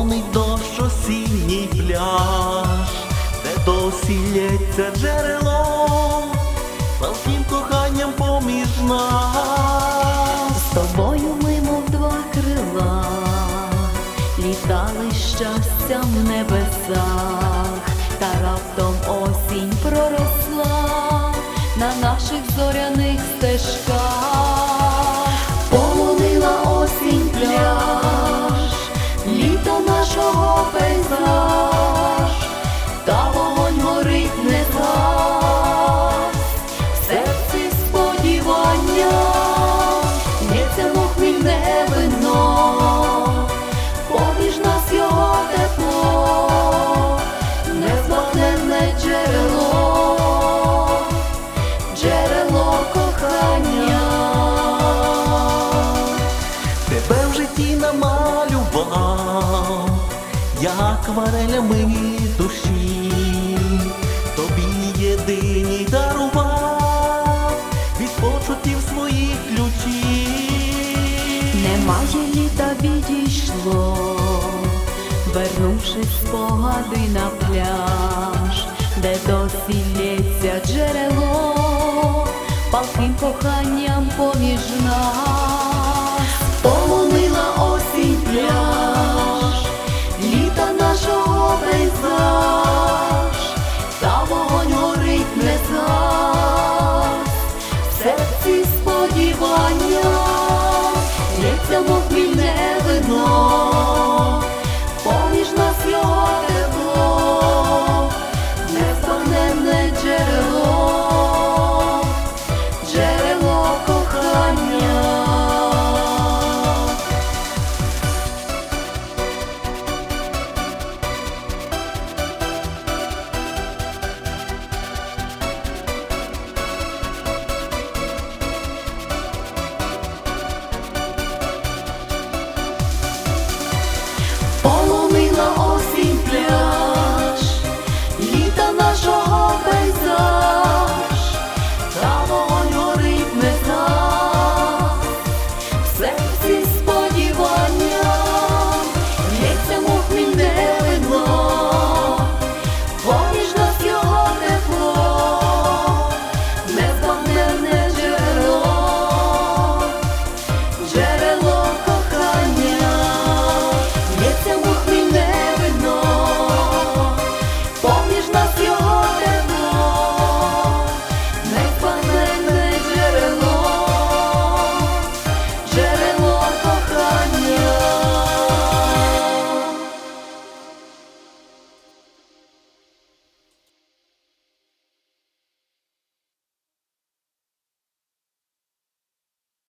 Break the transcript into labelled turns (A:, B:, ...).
A: Дзвонить дощ, осінній пляж, де досі лється джерело, палким коханням поміж нас.
B: З тобою ми, мов два крила, літали щастям в небесах, та раптом осінь проросла на наших зоряних стежках. Полонила осінь пляж, літо нашого пейзаж, та вогонь горить не згас, в серці сподівання, лється мов хмільне вино, поміж нас його тепло, незбагненне джерело, джерело кохання.
A: Тебе в житті намалював, я акварелями душі, тобі єдиній дарував від почуттів своїх ключів.
B: Немає літа відійшло, вернувшись спогади на пляж, де досі лється джерело, палким коханням поміж нас. Полонила осінь пляж,